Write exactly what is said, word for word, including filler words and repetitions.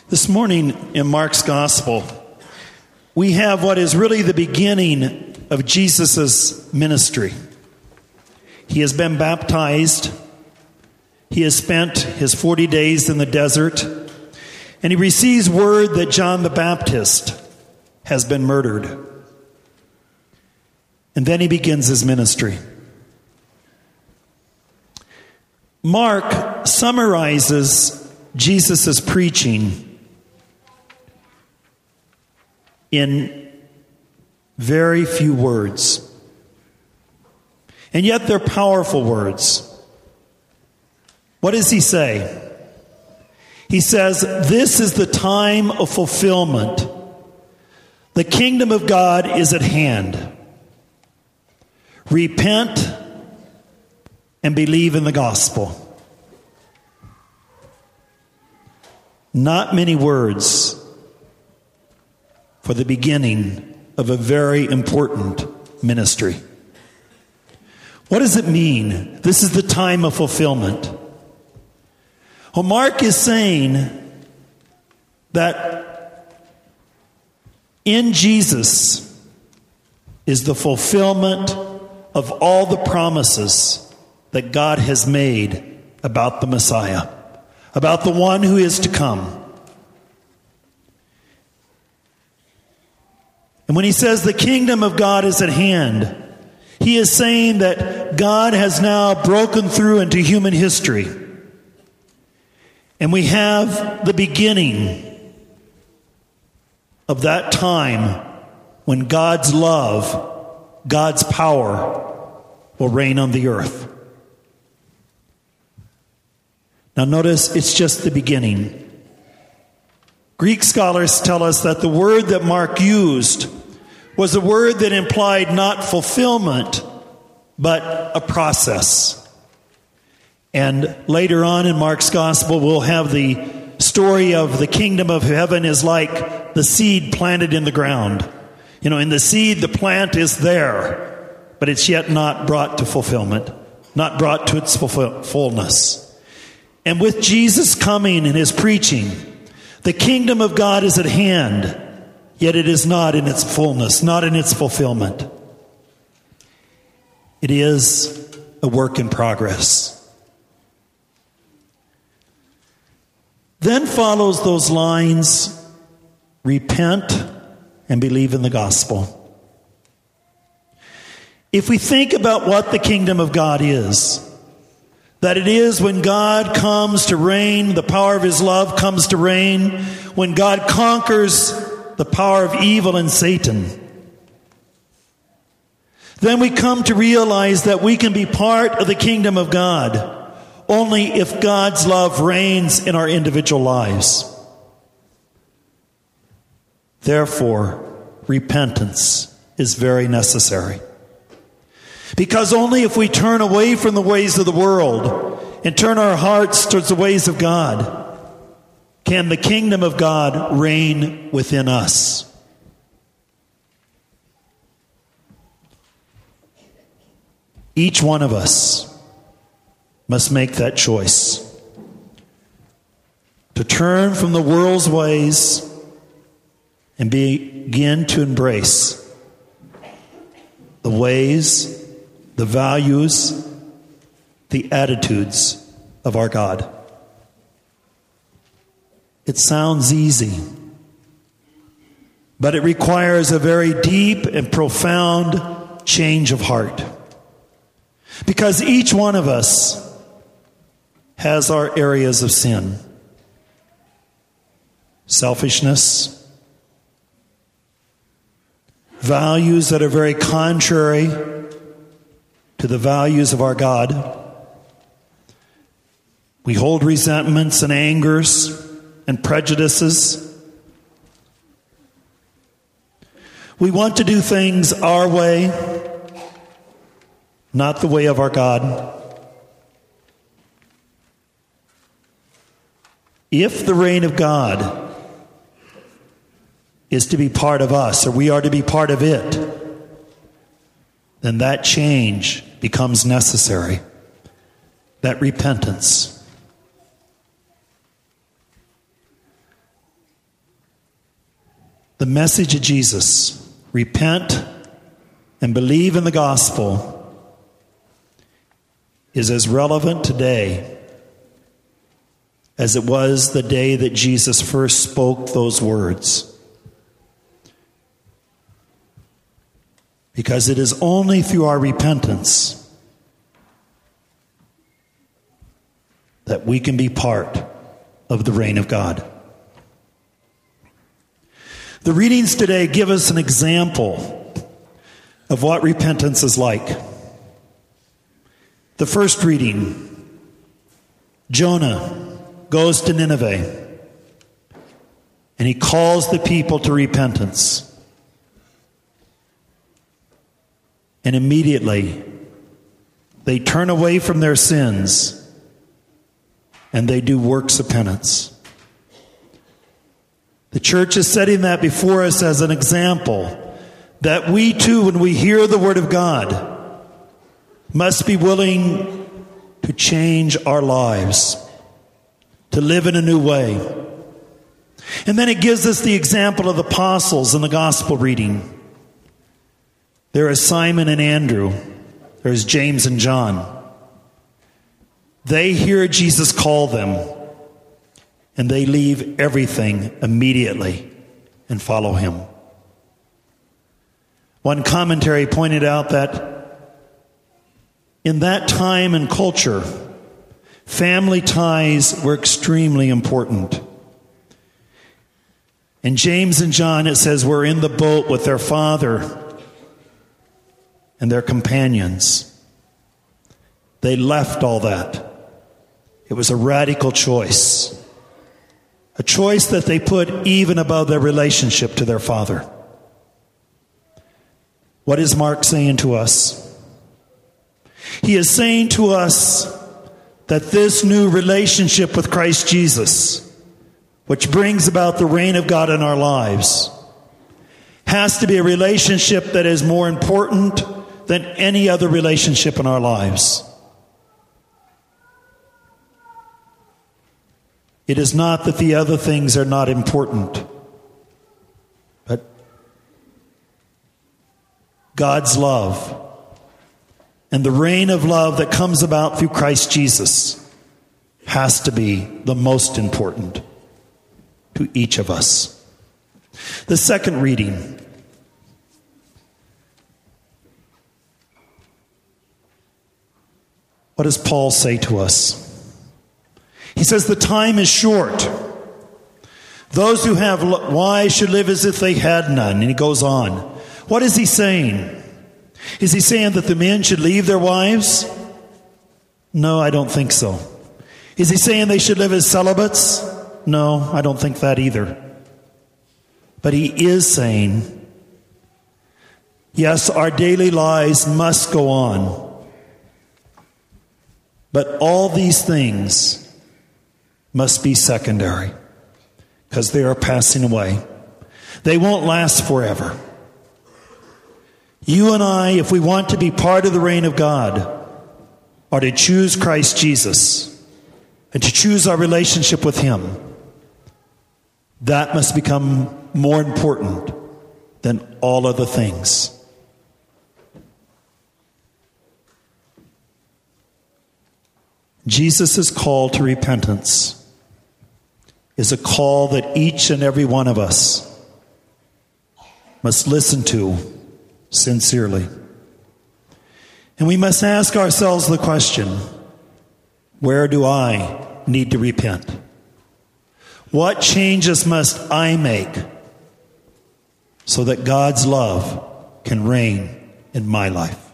This morning in Mark's Gospel, we have what is really the beginning of Jesus' ministry. He has been baptized. He has spent his forty days in the desert, and he receives word that John the Baptist has been murdered. And then he begins his ministry. Mark summarizes Jesus' preaching in very few words. And yet they're powerful words. What does he say? He says, "This is the time of fulfillment. The kingdom of God is at hand. Repent and believe in the gospel." Not many words for the beginning of a very important ministry. What does it mean? This is the time of fulfillment. Well, Mark is saying that in Jesus is the fulfillment of all the promises that God has made about the Messiah, about the one who is to come. And when he says the kingdom of God is at hand, he is saying that God has now broken through into human history. And we have the beginning of that time when God's love, God's power will reign on the earth. Now notice, it's just the beginning. Greek scholars tell us that the word that Mark used was a word that implied not fulfillment, but a process. And later on in Mark's gospel, we'll have the story of the kingdom of heaven is like the seed planted in the ground. You know, in the seed, the plant is there, but it's yet not brought to fulfillment, not brought to its fulfill- fullness. And with Jesus coming and his preaching, the kingdom of God is at hand, yet it is not in its fullness, not in its fulfillment. It is a work in progress. Then follows those lines, repent and believe in the gospel. If we think about what the kingdom of God is, that it is when God comes to reign, the power of his love comes to reign, when God conquers the power of evil and Satan, then we come to realize that we can be part of the kingdom of God only if God's love reigns in our individual lives. Therefore, repentance is very necessary. Because only if we turn away from the ways of the world and turn our hearts towards the ways of God can the kingdom of God reign within us. Each one of us must make that choice to turn from the world's ways and begin to embrace the ways, the values, the attitudes of our God. It sounds easy, but it requires a very deep and profound change of heart. Because each one of us has our areas of sin. Selfishness, values that are very contrary to the values of our God. We hold resentments and angers and prejudices. We want to do things our way, not the way of our God. If the reign of God is to be part of us, or we are to be part of it, then that change becomes necessary. That repentance. The message of Jesus, repent and believe in the gospel, is as relevant today as it was the day that Jesus first spoke those words. Because it is only through our repentance that we can be part of the reign of God. The readings today give us an example of what repentance is like. The first reading, Jonah goes to Nineveh and he calls the people to repentance. And immediately they turn away from their sins and they do works of penance. The church is setting that before us as an example that we too, when we hear the word of God, must be willing to change our lives, to live in a new way. And then it gives us the example of the apostles in the gospel reading. There is Simon and Andrew. There is James and John. They hear Jesus call them, and they leave everything immediately and follow him. One commentary pointed out that in that time and culture, family ties were extremely important. And James and John, it says, were in the boat with their father and their companions. They left all that. It was a radical choice. A choice that they put even above their relationship to their father. What is Mark saying to us? He is saying to us that this new relationship with Christ Jesus, which brings about the reign of God in our lives, has to be a relationship that is more important than any other relationship in our lives. It is not that the other things are not important, but God's love and the reign of love that comes about through Christ Jesus has to be the most important to each of us. The second reading. What does Paul say to us? He says the time is short. Those who have wives should live as if they had none. And he goes on. What is he saying? Is he saying that the men should leave their wives? No, I don't think so. Is he saying they should live as celibates? No, I don't think that either. But he is saying, yes, our daily lives must go on. But all these things must be secondary because they are passing away. They won't last forever. You and I, if we want to be part of the reign of God, are to choose Christ Jesus and to choose our relationship with him. That must become more important than all other things. Jesus' call to repentance is a call that each and every one of us must listen to sincerely. And we must ask ourselves the question, where do I need to repent? What changes must I make so that God's love can reign in my life?